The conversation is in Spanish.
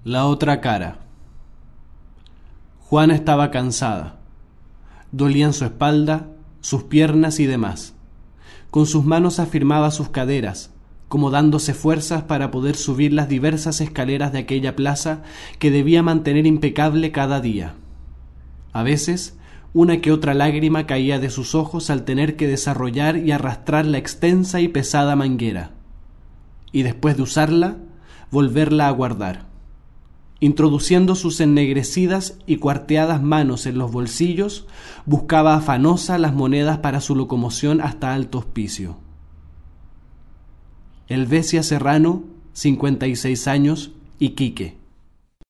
La otra cara. Juana estaba cansada. Dolían su espalda, sus piernas y demás. Con sus manos afirmaba sus caderas, como dándose fuerzas para poder subir las diversas escaleras de aquella plaza que debía mantener impecable cada día. A veces, una que otra lágrima caía de sus ojos al tener que desarrollar y arrastrar la extensa y pesada manguera, y después de usarla, volverla a guardar. Introduciendo sus ennegrecidas y cuarteadas manos en los bolsillos, buscaba afanosa las monedas para su locomoción hasta Alto Hospicio. Helvecia Serrano, 56 años, Iquique.